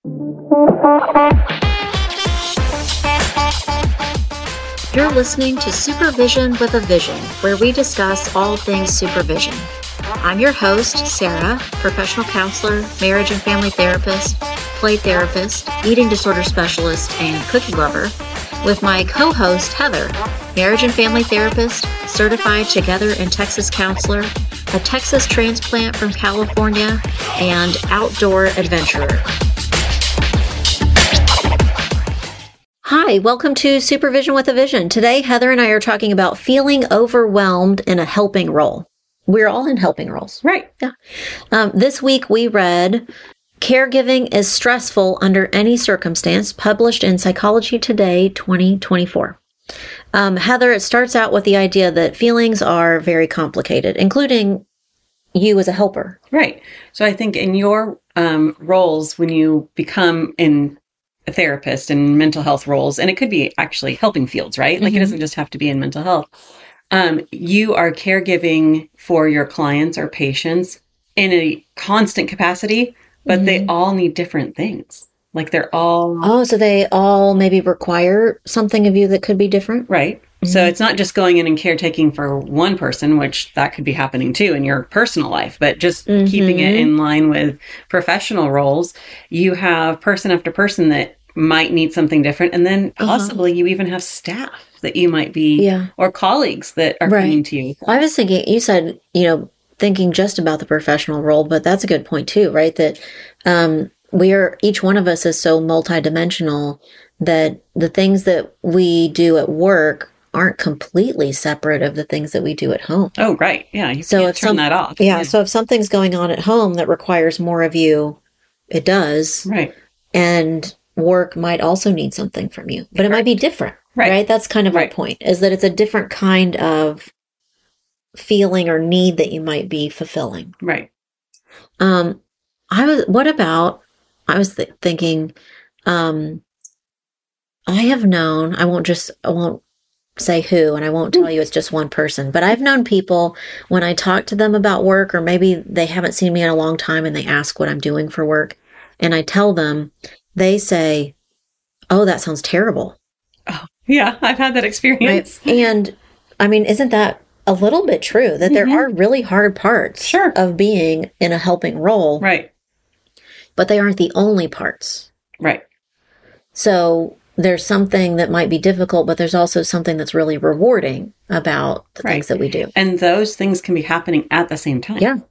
You're listening to Supervision with a Vision, where we discuss all things supervision. I'm your host, Sarah, professional counselor, marriage and family therapist, play therapist, eating disorder specialist, and cookie lover, with my co-host, Heather, marriage and family therapist, certified Together in Texas counselor, a Texas transplant from California, and outdoor adventurer. Hi, welcome to Supervision with a Vision. Today, Heather and I are talking about feeling overwhelmed in a helping role. We're all in helping roles. Right. Yeah. This week we read Caregiving is Stressful Under Any Circumstance, published in Psychology Today 2024. Heather, it starts out with the idea that feelings are very complicated, including you as a helper. Right. So I think in your roles, when you become a therapist and mental health roles, and it could be actually helping fields, right? Like it doesn't just have to be in mental health. You are caregiving for your clients or patients in a constant capacity, but they all need different things. Like they're all... Oh, so they all maybe require something of you that could be different? Right. So it's not just going in and caretaking for one person, which that could be happening too in your personal life, but just keeping it in line with professional roles. You have person after person that might need something different. And then possibly you even have staff that you might be, or colleagues that are coming to you. I was thinking, you said, thinking just about the professional role, but that's a good point too, right? That each one of us is so multidimensional that the things that we do at work aren't completely separate of the things that we do at home. Oh, right. Yeah. You can't turn that off. Yeah. So if something's going on at home that requires more of you, it does. Right. And work might also need something from you, but it might be different. Right. That's kind of my point, is that it's a different kind of feeling or need that you might be fulfilling. Right. I was thinking, I have known, I won't say who, and I won't tell you it's just one person, but I've known people when I talk to them about work, or maybe they haven't seen me in a long time and they ask what I'm doing for work, and I tell them, they say, "Oh, that sounds terrible." Oh, yeah, I've had that experience. Right? And I mean, isn't that a little bit true that there are really hard parts of being in a helping role? Right. But they aren't the only parts. Right. So there's something that might be difficult, but there's also something that's really rewarding about the things that we do. And those things can be happening at the same time. Yeah.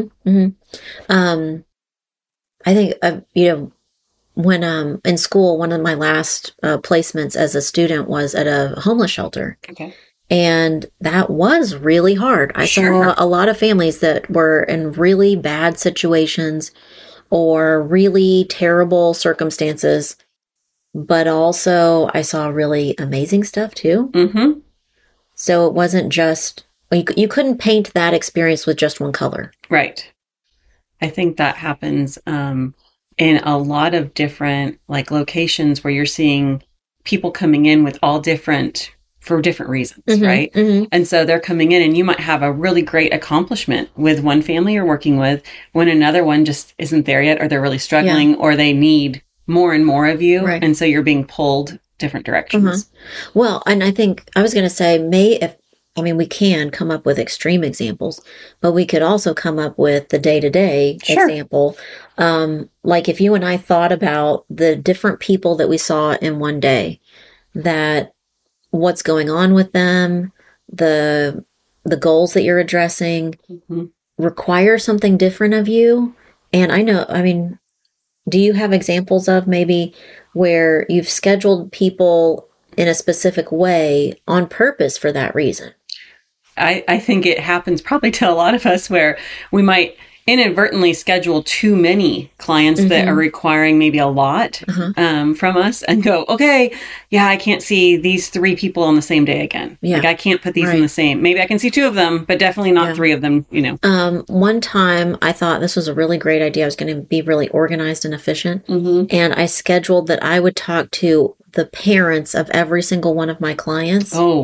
I think, when in school, one of my last placements as a student was at a homeless shelter. Okay. And that was really hard. I saw a lot of families that were in really bad situations or really terrible circumstances, but also I saw really amazing stuff too. So it wasn't just, you couldn't paint that experience with just one color. Right. I think that happens in a lot of different locations where you're seeing people coming in with for different reasons, right? And so they're coming in and you might have a really great accomplishment with one family you're working with when another one just isn't there yet, or they're really struggling, or they need more and more of you. Right. And so you're being pulled different directions. Well, and I think I was going to say, we can come up with extreme examples, but we could also come up with the day-to-day example. Like if you and I thought about the different people that we saw in one day, that what's going on with them, the goals that you're addressing require something different of you. And do you have examples of maybe where you've scheduled people in a specific way on purpose for that reason? I think it happens probably to a lot of us where we might inadvertently schedule too many clients that are requiring maybe a lot from us and go, okay, I can't see these 3 people on the same day again. Yeah. I can't put these in the same. Maybe I can see 2 of them, but definitely not 3 of them, One time I thought this was a really great idea. I was going to be really organized and efficient. And I scheduled that I would talk to the parents of every single one of my clients.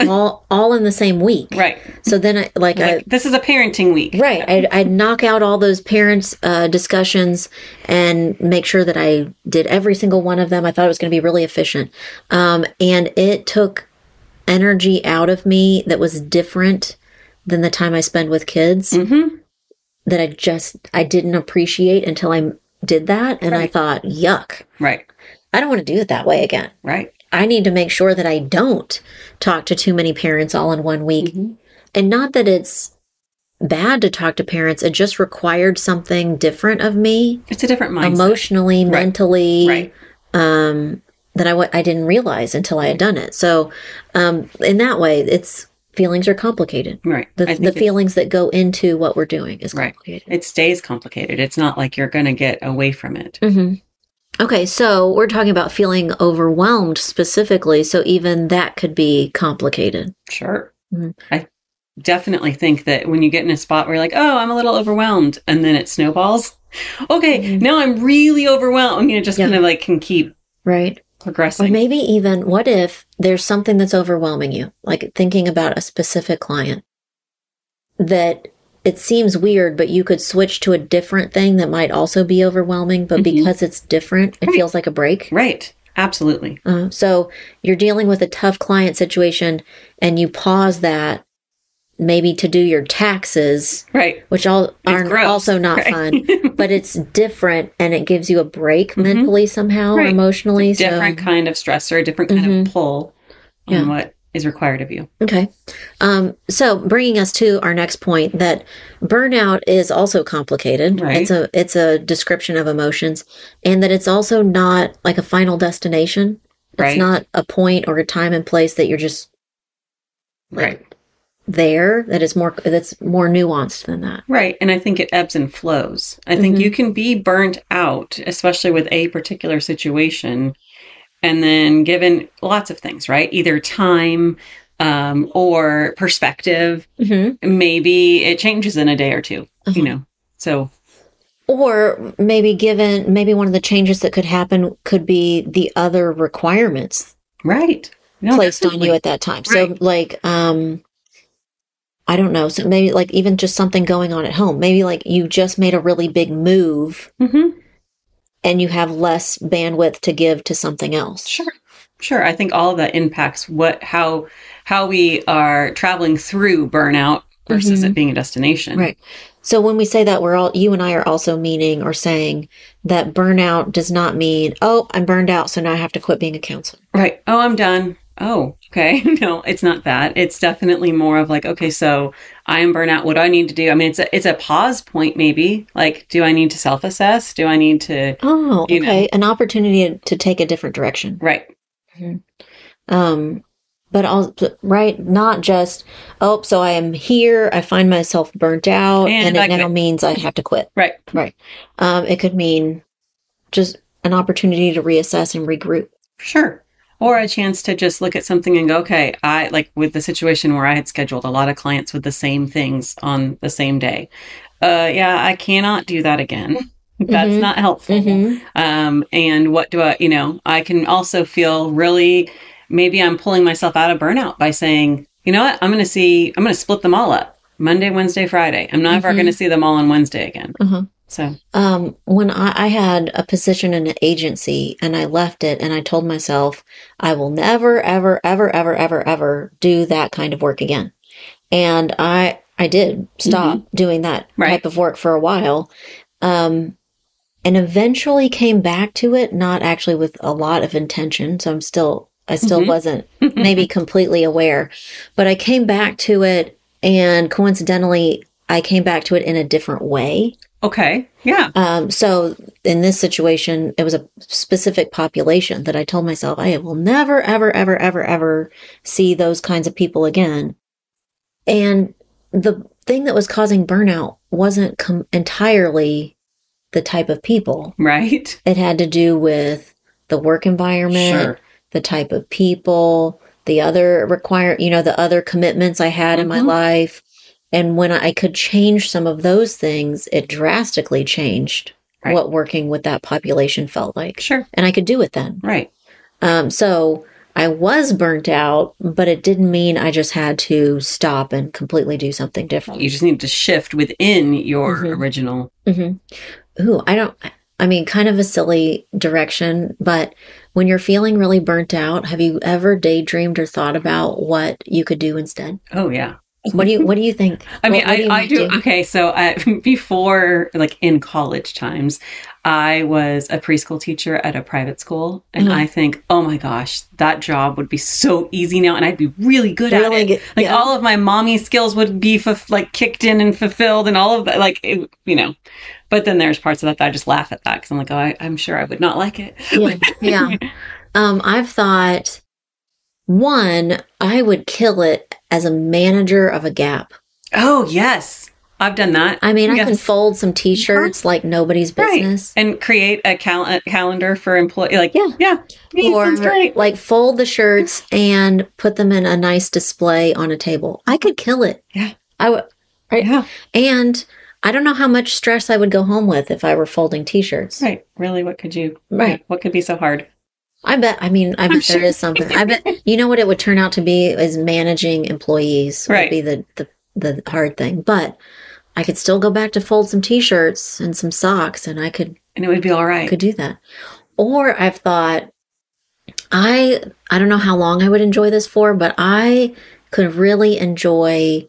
all in the same week. Right. So then this is a parenting week. Right. I'd knock out all those parents discussions and make sure that I did every single one of them. I thought it was going to be really efficient. And it took energy out of me that was different than the time I spend with kids that I didn't appreciate until I did that. And I thought, yuck. Right. I don't want to do it that way again. Right. I need to make sure that I don't talk to too many parents all in one week. And not that it's bad to talk to parents. It just required something different of me. It's a different mindset. Emotionally, mentally. Right. That I didn't realize until I had done it. So in that way, feelings are complicated. Right. The feelings that go into what we're doing is complicated. Right. It stays complicated. It's not like you're going to get away from it. Okay, so we're talking about feeling overwhelmed specifically. So even that could be complicated. Sure. I definitely think that when you get in a spot where you're like, oh, I'm a little overwhelmed, and then it snowballs. Okay, now I'm really overwhelmed. Just kind of like can keep progressing. Or maybe even, what if there's something that's overwhelming you? Like thinking about a specific client that it seems weird, but you could switch to a different thing that might also be overwhelming, but because it's different, it feels like a break. Right. Absolutely. So you're dealing with a tough client situation and you pause that maybe to do your taxes, which aren't also not fun, but it's different and it gives you a break mentally somehow, or emotionally. It's a different kind of stressor, a different kind of pull on what is required of you. Okay. So bringing us to our next point, that burnout is also complicated. Right. It's a description of emotions, and that it's also not like a final destination. It's not a point or a time and place that you're just there. That's more nuanced than that. Right. And I think it ebbs and flows. I think you can be burnt out, especially with a particular situation, and then given lots of things, right? Either time or perspective. Maybe it changes in a day or two, so. Or maybe one of the changes that could happen could be the other requirements placed on you at that time. So like, I don't know. So maybe like even just something going on at home. Maybe like you just made a really big move and you have less bandwidth to give to something else. Sure. I think all of that impacts how we are traveling through burnout versus it being a destination. Right. So when we say that, you and I are also meaning or saying that burnout does not mean, oh, I'm burned out, so now I have to quit being a counselor. Right. Oh, I'm done. Oh, okay. No, it's not that. It's definitely more of like, okay, so I am burnt out. What do I need to do? I mean, it's a pause point, maybe. Like, do I need to self-assess? Do I need to? Oh, okay. An opportunity to take a different direction. Right. But also, not just, oh, so I am here. I find myself burnt out, and it now means I have to quit. Right. It could mean just an opportunity to reassess and regroup. Sure. Or a chance to just look at something and go, okay, I like with the situation where I had scheduled a lot of clients with the same things on the same day. I cannot do that again. That's not helpful. And what do I can also feel really, maybe I'm pulling myself out of burnout by saying, you know what, I'm going to split them all up. Monday, Wednesday, Friday. I'm not ever going to see them all on Wednesday again. So, when I had a position in an agency and I left it and I told myself, I will never, ever, ever, ever, ever, ever do that kind of work again. And I did stop doing that type of work for a while. And eventually came back to it, not actually with a lot of intention. So I still wasn't maybe completely aware, but I came back to it, and coincidentally, I came back to it in a different way. Okay. Yeah. So in this situation, it was a specific population that I told myself, I will never, ever, ever, ever, ever see those kinds of people again. And the thing that was causing burnout wasn't entirely the type of people. Right. It had to do with the work environment, the type of people, the other the other commitments I had in my life. And when I could change some of those things, it drastically changed what working with that population felt like. Sure. And I could do it then. Right. So I was burnt out, but it didn't mean I just had to stop and completely do something different. You just need to shift within your original. Ooh, kind of a silly direction, but when you're feeling really burnt out, have you ever daydreamed or thought about what you could do instead? Oh, yeah. What do you think? I mean, I do. Okay. So before, like in college times, I was a preschool teacher at a private school. And I think, oh my gosh, that job would be so easy now. And I'd be really good at it. Like all of my mommy skills would be kicked in and fulfilled and all of that, but then there's parts of that I just laugh at that because I'm like, oh, I'm sure I would not like it. Yeah. I've thought, one, I would kill it as a manager of a Gap. Oh, yes. I've done that. I mean, I can fold some t-shirts like nobody's business. Right. And create a calendar for employees. Or like fold the shirts and put them in a nice display on a table. I could kill it. Yeah. I would. Right. Yeah. And I don't know how much stress I would go home with if I were folding t-shirts. Right. Really, what could you? Right. What could be so hard? I bet there is something. I bet, you know what it would turn out to be is managing employees would be the hard thing. But I could still go back to fold some t-shirts and some socks and it would be all right. Could do that. Or I've thought, I don't know how long I would enjoy this for, but I could really enjoy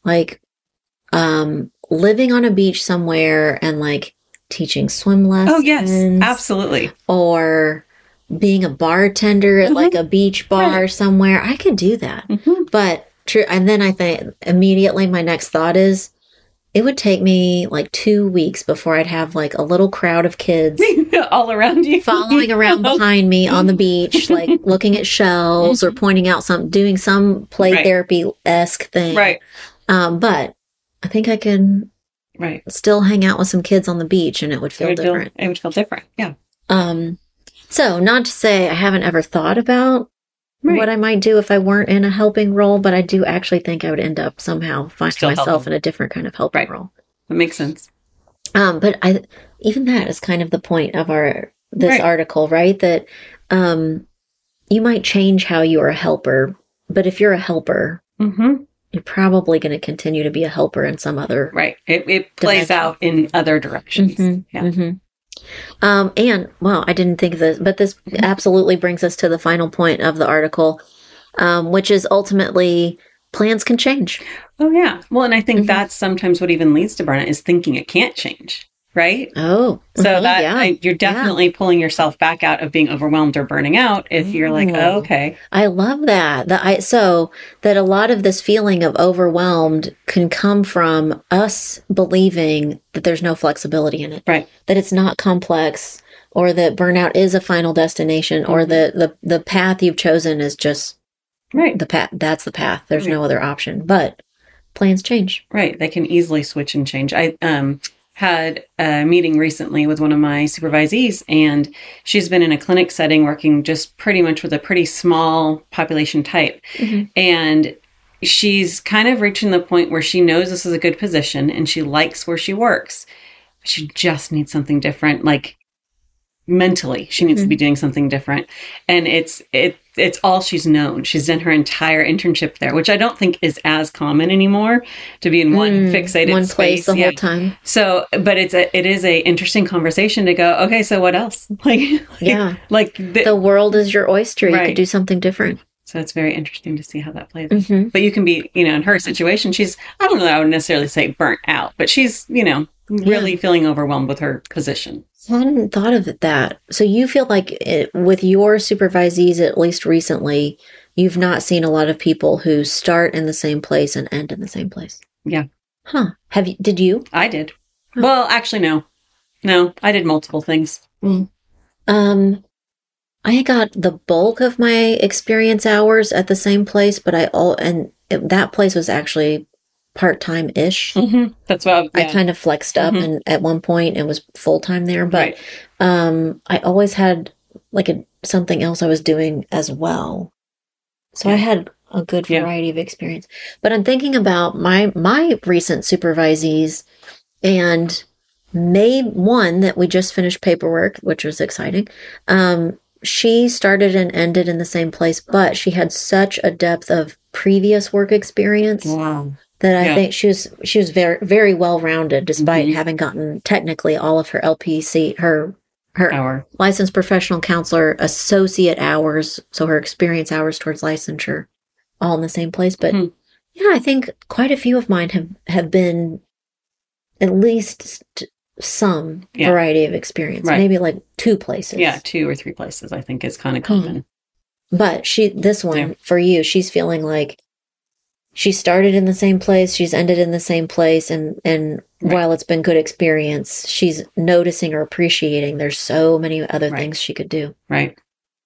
living on a beach somewhere and teaching swim lessons. Oh, yes, absolutely. Or being a bartender at a beach bar somewhere. I could do that. But true. And then I think immediately my next thought is it would take me 2 weeks before I'd have a little crowd of kids all around you, following around behind me on the beach, looking at shells or pointing out doing some play therapy-esque thing. Right. But I think I can still hang out with some kids on the beach and it would feel different. It would feel different. Yeah. So not to say I haven't ever thought about what I might do if I weren't in a helping role, but I do actually think I would end up somehow finding myself in a different kind of helping role. That makes sense. But even that is kind of the point of this article, right? That you might change how you are a helper, but if you're a helper, you're probably going to continue to be a helper in some other It plays out in other directions. And I didn't think of this, but this absolutely brings us to the final point of the article, which is ultimately plans can change. Oh, yeah. Well, and I think that's sometimes what even leads to burnout is thinking it can't change. Right? Oh. So you're definitely pulling yourself back out of being overwhelmed or burning out if you're okay. I love that. So that a lot of this feeling of overwhelmed can come from us believing that there's no flexibility in it. Right. That it's not complex or that burnout is a final destination or the path you've chosen is just the path. That's the path. There's no other option. But plans change. Right. They can easily switch and change. I had a meeting recently with one of my supervisees, and she's been in a clinic setting working just pretty much with a pretty small population type. And she's kind of reaching the point where she knows this is a good position and she likes where she works. She just needs something different. Mentally, she needs to be doing something different. And it's all she's known. She's done her entire internship there, which I don't think is as common anymore to be in one fixated one space place the whole time. So, but it is a interesting conversation to go, okay, so what else? The world is your oyster. You could do something different. So it's very interesting to see how that plays out. But you can be, in her situation, I don't know that I would necessarily say burnt out, but she's, really feeling overwhelmed with her position. I hadn't thought of that. So you feel like with your supervisees, at least recently, you've not seen a lot of people who start in the same place and end in the same place. Yeah. Huh. Did you? I did. Huh. Well, actually, no. No, I did multiple things. I got the bulk of my experience hours at the same place, but that place was actually part-time-ish. That's what I kind of flexed up and at one point and was full-time there, but I always had something else I was doing as well. So I had a good variety of experience. But I'm thinking about my recent supervisees, and one that we just finished paperwork, which was exciting. she started and ended in the same place, but she had such a depth of previous work experience that I think she was very, very well rounded, despite having gotten technically all of her LPC, her licensed professional counselor associate hours, so her experience hours towards licensure, all in the same place. But yeah, I think quite a few of mine have been at least some variety of experience, maybe like 2 places. Yeah, 2 or 3 places, I think is kind of common. But this one, for you, she's feeling like she started in the same place, she's ended in the same place, and while it's been good experience, she's noticing or appreciating there's so many other things she could do. Right.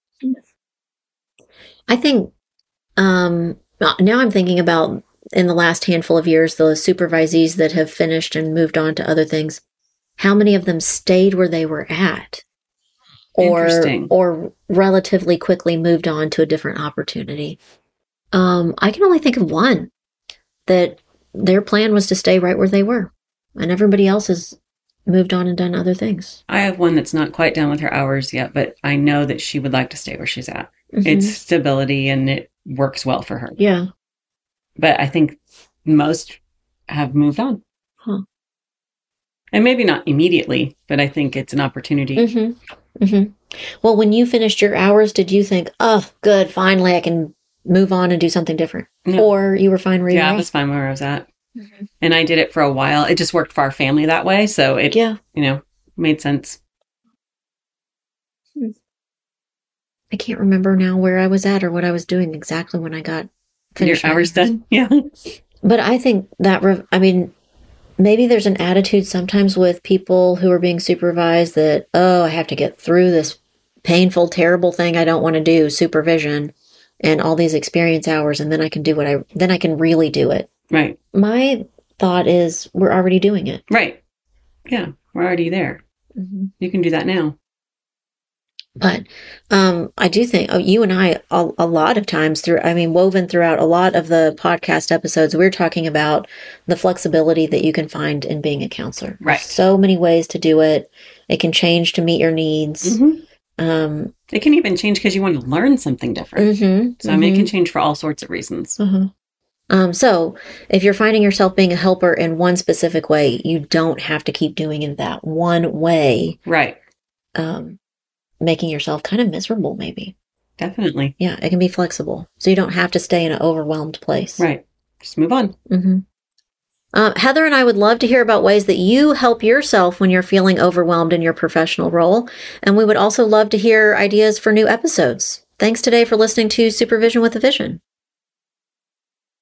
I think now I'm thinking about, in the last handful of years, the supervisees that have finished and moved on to other things, how many of them stayed where they were at? Or relatively quickly moved on to a different opportunity. I can only think of one that their plan was to stay right where they were, and everybody else has moved on and done other things. I have one that's not quite done with her hours yet, but I know that she would like to stay where she's at. It's stability and it works well for her. Yeah. But I think most have moved on. And maybe not immediately, but I think it's an opportunity. Well, when you finished your hours, did you think, oh, good, finally I can move on and do something different? No. Or you were fine where you were at? Yeah, I was fine where I was at. And I did it for a while. It just worked for our family that way. So it, made sense. I can't remember now where I was at or what I was doing exactly when I got finished. Your hours done? Yeah. But I think that, maybe there's an attitude sometimes with people who are being supervised that, oh, I have to get through this painful, terrible thing I don't want to do, supervision, and all these experience hours, and then I can do then I can really do it. Right. My thought is we're already doing it. Right. Yeah, we're already there. You can do that now. But I do think you and I, a lot of times woven throughout a lot of the podcast episodes, we're talking about the flexibility that you can find in being a counselor. Right. There's so many ways to do it. It can change to meet your needs. It can even change because you want to learn something different. So it can change for all sorts of reasons. So if you're finding yourself being a helper in one specific way, you don't have to keep doing it that one way. Right. Making yourself kind of miserable, maybe. Definitely. Yeah, it can be flexible. So you don't have to stay in an overwhelmed place. Right. Just move on. Heather and I would love to hear about ways that you help yourself when you're feeling overwhelmed in your professional role. And we would also love to hear ideas for new episodes. Thanks today for listening to Supervision with a Vision.